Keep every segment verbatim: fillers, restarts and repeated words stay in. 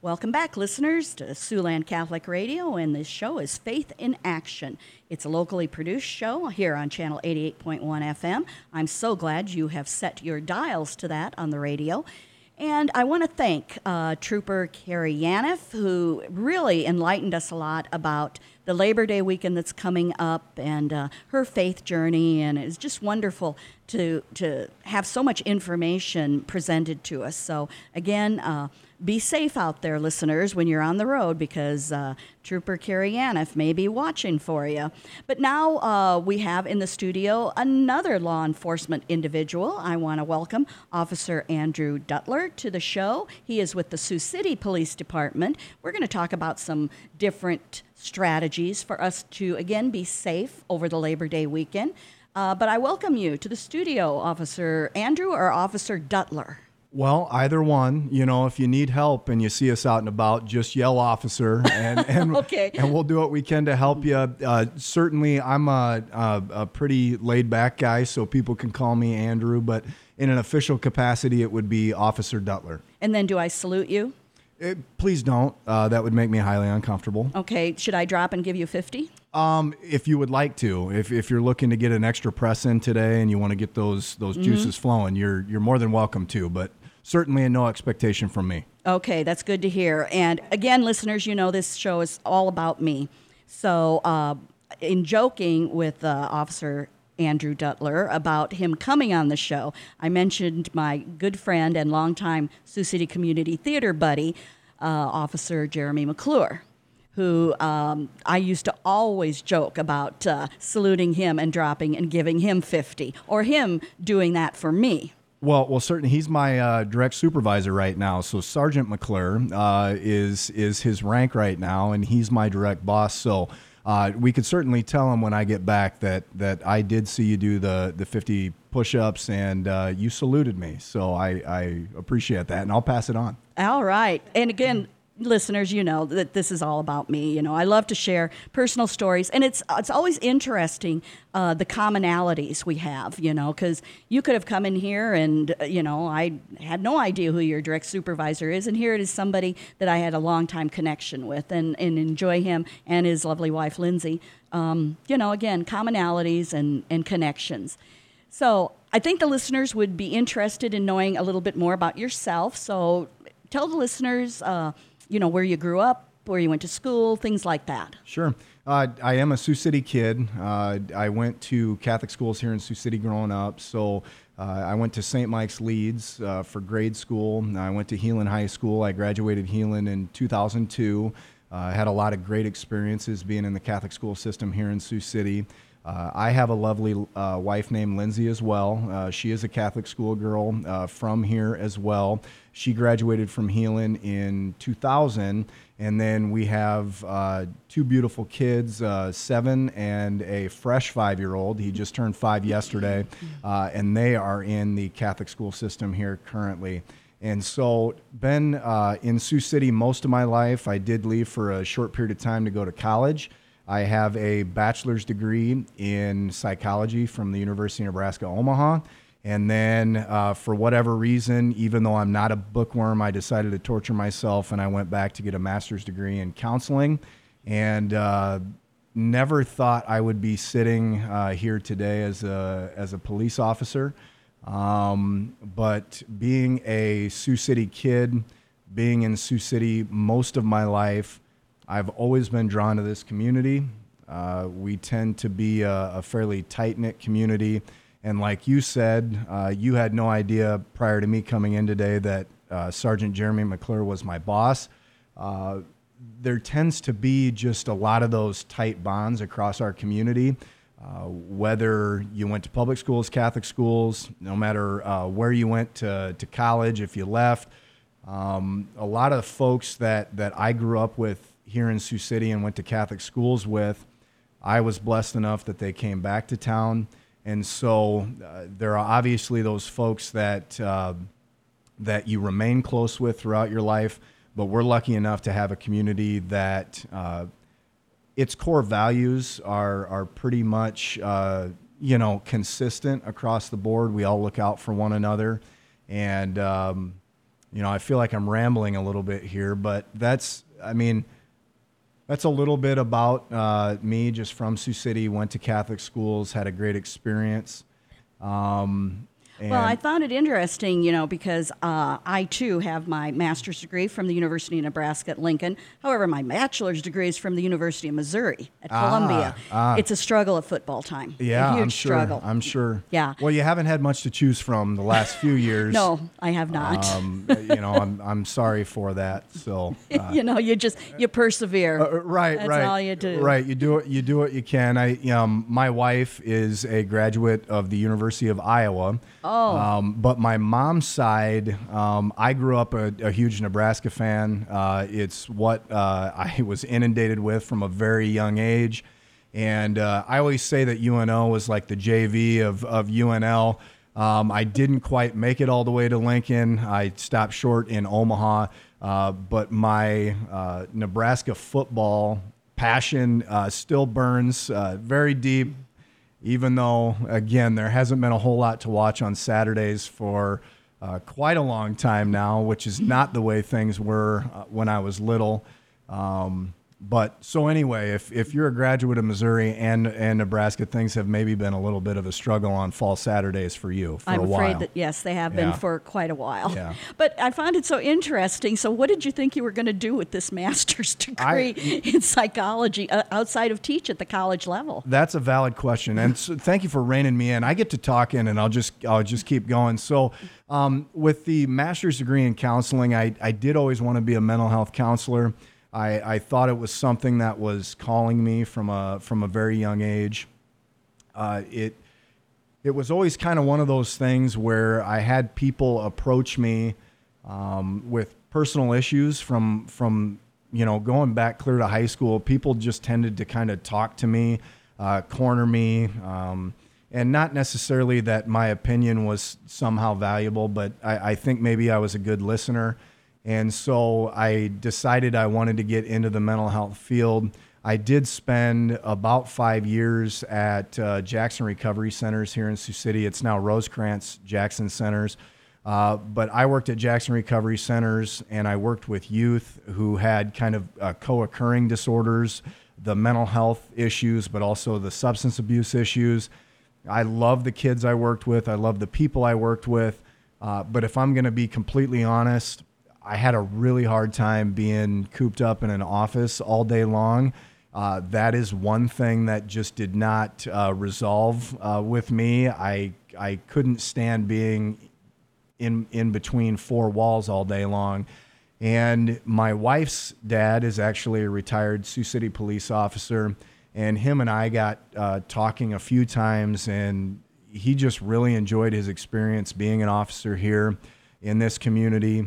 Welcome back, listeners, to Siouxland Catholic Radio, and this show is Faith in Action. It's a locally produced show here on Channel eighty-eight point one F M. I'm so glad you have set your dials to that on the radio. And I want to thank uh, Trooper Carrie Yaniff, who really enlightened us a lot about the Labor Day weekend that's coming up and uh, her faith journey. And it's just wonderful to to have so much information presented to us. So again, uh, be safe out there, listeners, when you're on the road, because uh, Trooper Carrie Yaniff may be watching for you. But now uh, we have in the studio another law enforcement individual. I want to welcome Officer Andrew Duttler to the show. He is with the Sioux City Police Department. We're going to talk about some different strategies for us to, again, be safe over the Labor Day weekend. Uh, but I welcome you to the studio, Officer Andrew or Officer Duttler. Well, either one. You know, if you need help and you see us out and about, just yell officer, and and, okay. and we'll do what we can to help you. Uh, certainly, I'm a, a, a pretty laid-back guy, so people can call me Andrew, but in an official capacity, it would be Officer Duttler. And then do I salute you? It, please don't. Uh, that would make me highly uncomfortable. Okay. Should I drop and give you fifty? Um, if you would like to, if if you're looking to get an extra press in today and you want to get those those mm-hmm. juices flowing, you're you're more than welcome to, but certainly no expectation from me. Okay, that's good to hear. And again, listeners, you know this show is all about me. So uh, in joking with uh, Officer Andrew Duttler about him coming on the show, I mentioned my good friend and longtime Sioux City Community Theater buddy, uh, Officer Jeremy McClure, who um, I used to always joke about uh, saluting him and dropping and giving him fifty, or him doing that for me. Well, well, certainly he's my uh, direct supervisor right now. So Sergeant McClure uh, is is his rank right now, and he's my direct boss. So uh, we could certainly tell him when I get back that that I did see you do the the fifty push-ups and uh, you saluted me. So I, I appreciate that, and I'll pass it on. All right, and again, listeners, you know that this is all about me. You know, I love to share personal stories, and it's it's always interesting uh, the commonalities we have. You know, because you could have come in here, and uh, you know, I had no idea who your direct supervisor is, and here it is somebody that I had a long time connection with, and, and enjoy him and his lovely wife Lindsay. Um, you know, again, commonalities and and connections. So I think the listeners would be interested in knowing a little bit more about yourself. So tell the listeners. Uh, you know, where you grew up, where you went to school, things like that. Sure. Uh, I am a Sioux City kid. Uh, I went to Catholic schools here in Sioux City growing up. So uh, I went to Saint Mike's Leeds uh, for grade school. I went to Heelan High School. I graduated Heelan in two thousand two. Uh, I had a lot of great experiences being in the Catholic school system here in Sioux City. Uh, I have a lovely uh, wife named Lindsay as well. Uh, she is a Catholic schoolgirl uh, from here as well. She graduated from Heelan in two thousand, and then we have uh, two beautiful kids, uh, seven and a fresh five-year-old. He just turned five yesterday, uh, and they are in the Catholic school system here currently. And so been uh, in Sioux City most of my life. I did leave for a short period of time to go to college. I have a bachelor's degree in psychology from the University of Nebraska, Omaha. And then uh, for whatever reason, even though I'm not a bookworm, I decided to torture myself, and I went back to get a master's degree in counseling, and uh, never thought I would be sitting uh, here today as a, as a police officer. Um, but being a Sioux City kid, being in Sioux City most of my life, I've always been drawn to this community. Uh, we tend to be a, a fairly tight-knit community. And like you said, uh, you had no idea prior to me coming in today that uh, Sergeant Jeremy McClure was my boss. Uh, there tends to be just a lot of those tight bonds across our community. Uh, whether you went to public schools, Catholic schools, no matter uh, where you went to, to college, if you left, um, a lot of folks that, that I grew up with here in Sioux City and went to Catholic schools with, I was blessed enough that they came back to town. And so uh, there are obviously those folks that uh, that you remain close with throughout your life, but we're lucky enough to have a community that uh, its core values are are pretty much uh, you know consistent across the board. We all look out for one another, and um, you know, I feel like I'm rambling a little bit here, but that's, I mean, that's a little bit about uh, me, just from Sioux City, went to Catholic schools, had a great experience. Um, and Well, I found it interesting, you know, because uh, I too have my master's degree from the University of Nebraska at Lincoln. However, my bachelor's degree is from the University of Missouri at Ah, Columbia. ah. It's a struggle at football time. yeah, a huge I'm sure. struggle. I'm sure. Yeah. Well, you haven't had much to choose from the last few years. No, I have not. Um, you know, I'm I'm sorry for that. So. Uh, you know, you just you persevere. Uh, right, That's right. all you do. Right, you do it. You do what you can. I, um, my wife is a graduate of the University of Iowa. Oh. Um, but my mom's side, um, I grew up a, a huge Nebraska fan. Uh, it's what uh, I was inundated with from a very young age, and uh, I always say that U N O was like the J V of of U N L. Um, I didn't quite make it all the way to Lincoln. I stopped short in Omaha. Uh, but my uh, Nebraska football passion uh, still burns uh, very deep, even though, again, there hasn't been a whole lot to watch on Saturdays for uh, quite a long time now, which is not the way things were uh, when I was little. Um, But so anyway, if, if you're a graduate of Missouri and and Nebraska, things have maybe been a little bit of a struggle on fall Saturdays for you for I'm a while. afraid that, yes, they have been Yeah. for quite a while. Yeah. But I found it so interesting. So what did you think you were going to do with this master's degree I- in psychology uh, outside of teach at the college level? That's a valid question, and so thank you for reining me in. I get to talk in, and I'll just I'll just keep going. So, um, with the master's degree in counseling, I I did always want to be a mental health counselor. I, I thought it was something that was calling me from a from a very young age. Uh, it it was always kind of one of those things where I had people approach me um, with personal issues from from you know going back clear to high school. People just tended to kind of talk to me, uh, corner me, um, and not necessarily that my opinion was somehow valuable, but I, I think maybe I was a good listener. And so I decided I wanted to get into the mental health field. I did spend about five years at uh, Jackson Recovery Centers here in Sioux City. It's now Rosecrans Jackson Centers. Uh, but I worked at Jackson Recovery Centers, and I worked with youth who had kind of uh, co-occurring disorders, the mental health issues, but also the substance abuse issues. I love the kids I worked with. I love the people I worked with. Uh, but if I'm going to be completely honest, I had a really hard time being cooped up in an office all day long. Uh, that is one thing that just did not uh, resolve uh, with me. I I couldn't stand being in in between four walls all day long. And my wife's dad is actually a retired Sioux City police officer, and him and I got uh, talking a few times, and he just really enjoyed his experience being an officer here in this community.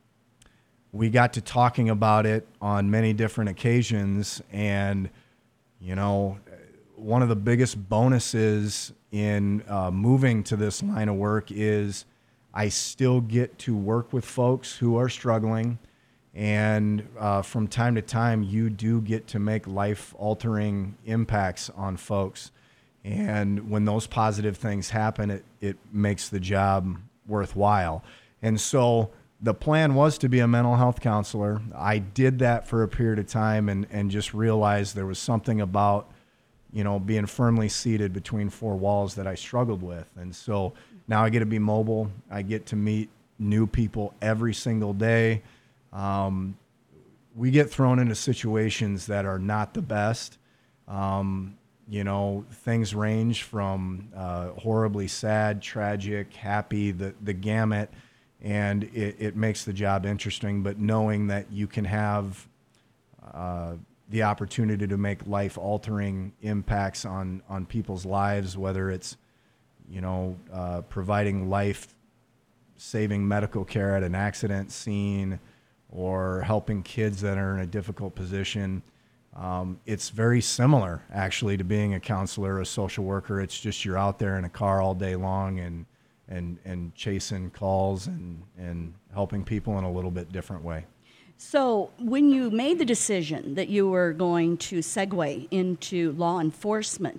We got to talking about it on many different occasions, and you know, one of the biggest bonuses in uh, moving to this line of work is I still get to work with folks who are struggling, and uh, from time to time, you do get to make life-altering impacts on folks, and when those positive things happen, it it makes the job worthwhile. And so the plan was to be a mental health counselor. I did that for a period of time and, and just realized there was something about, you know, being firmly seated between four walls that I struggled with. And so now I get to be mobile. I get to meet new people every single day. Um, we get thrown into situations that are not the best. Um, you know, things range from uh, horribly sad, tragic, happy, the, the gamut. And it, it makes the job interesting, but knowing that you can have uh, the opportunity to make life-altering impacts on, on people's lives, whether it's, you know, uh, providing life-saving medical care at an accident scene or helping kids that are in a difficult position. Um, it's very similar, actually, to being a counselor, a social worker. It's just you're out there in a car all day long and and and chasing calls and, and helping people in a little bit different way. So when you made the decision that you were going to segue into law enforcement,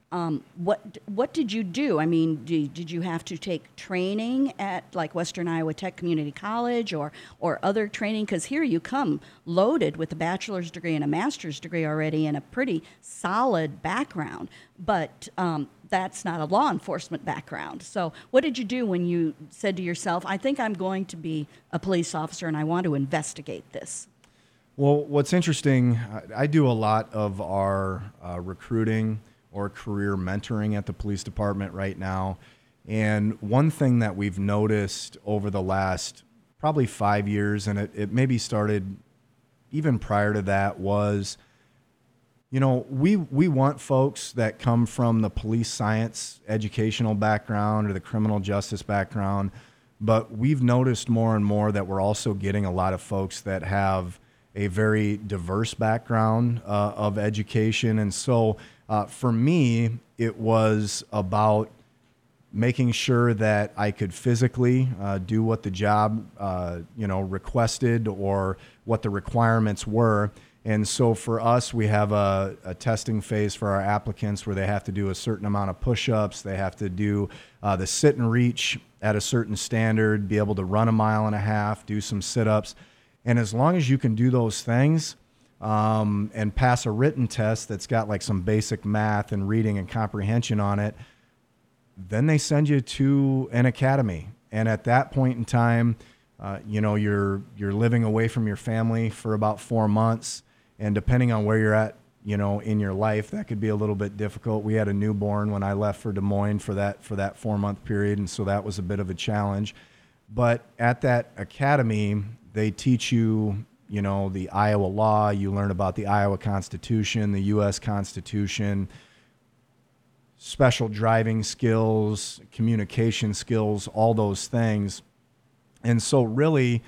Um, what what did you do? I mean, did, did you have to take training at like Western Iowa Tech Community College or or other training? Because here you come loaded with a bachelor's degree and a master's degree already and a pretty solid background. But um, that's not a law enforcement background. So what did you do when you said to yourself, I think I'm going to be a police officer and I want to investigate this? Well, what's interesting, I I do a lot of our uh, recruiting or career mentoring at the police department right now. And one thing that we've noticed over the last probably five years, and it, it maybe started even prior to that, was, you know, we, we want folks that come from the police science educational background or the criminal justice background, but we've noticed more and more that we're also getting a lot of folks that have a very diverse background uh, of education. And so uh, for me, it was about making sure that I could physically uh, do what the job, uh, you know, requested or what the requirements were. And so for us, we have a, a testing phase for our applicants where they have to do a certain amount of push-ups. They have to do uh, the sit and reach at a certain standard, be able to run a mile and a half, do some sit-ups. And as long as you can do those things um, and pass a written test that's got like some basic math and reading and comprehension on it, then they send you to an academy. And at that point in time, uh, you know, you're you're living away from your family for about four months. And depending on where you're at, you know, in your life, that could be a little bit difficult. We had a newborn when I left for Des Moines for that for that four month period, and so that was a bit of a challenge. But at that academy, they teach you, you know, the Iowa law. You learn about the Iowa Constitution, the U S Constitution, special driving skills, communication skills, all those things. And so really,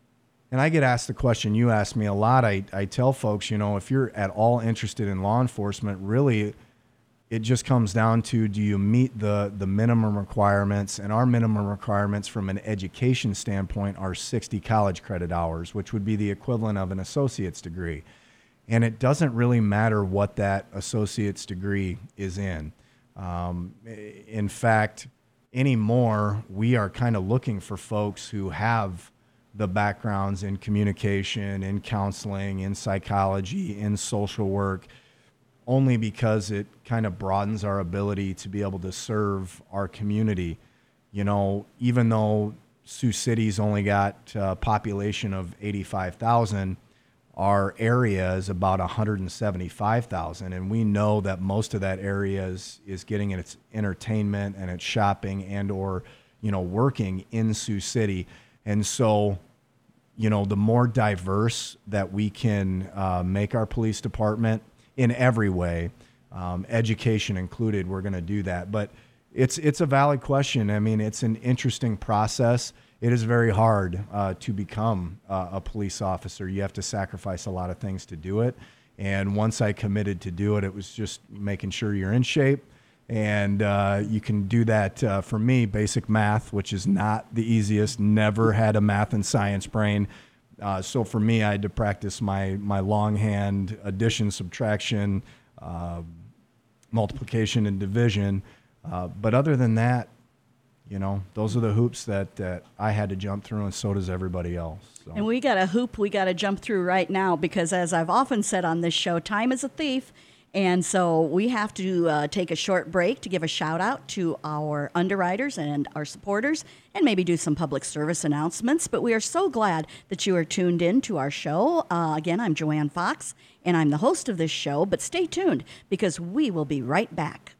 and I get asked the question you asked me a lot. I, I tell folks, you know, if you're at all interested in law enforcement, really it just comes down to, do you meet the, the minimum requirements? And our minimum requirements from an education standpoint are sixty college credit hours, which would be the equivalent of an associate's degree. And it doesn't really matter what that associate's degree is in. Um, in fact, anymore, we are kind of looking for folks who have the backgrounds in communication, in counseling, in psychology, in social work, only because it kind of broadens our ability to be able to serve our community. You know, even though Sioux City's only got a population of eighty-five thousand, our area is about one hundred seventy-five thousand, and we know that most of that area is, is getting its entertainment and its shopping and or, you know, working in Sioux City. And so, you know, the more diverse that we can uh, make our police department in every way, um, education included, we're going to do that. But it's it's a valid question. I mean, it's an interesting process. It is very hard uh, to become uh, a police officer. You have to sacrifice a lot of things to do it. And once I committed to do it, it was just making sure you're in shape. And uh, you can do that, uh, for me, basic math, which is not the easiest. Never had a math and science brain. Uh, so for me, I had to practice my, my longhand addition, subtraction, uh, multiplication, and division. Uh, but other than that, you know, those are the hoops that, that I had to jump through, and so does everybody else. So. And we got a hoop we got to jump through right now because, as I've often said on this show, time is a thief. And so we have to uh, take a short break to give a shout out to our underwriters and our supporters and maybe do some public service announcements. But we are so glad that you are tuned in to our show. Uh, again, I'm Joanne Fox, and I'm the host of this show. But stay tuned because we will be right back.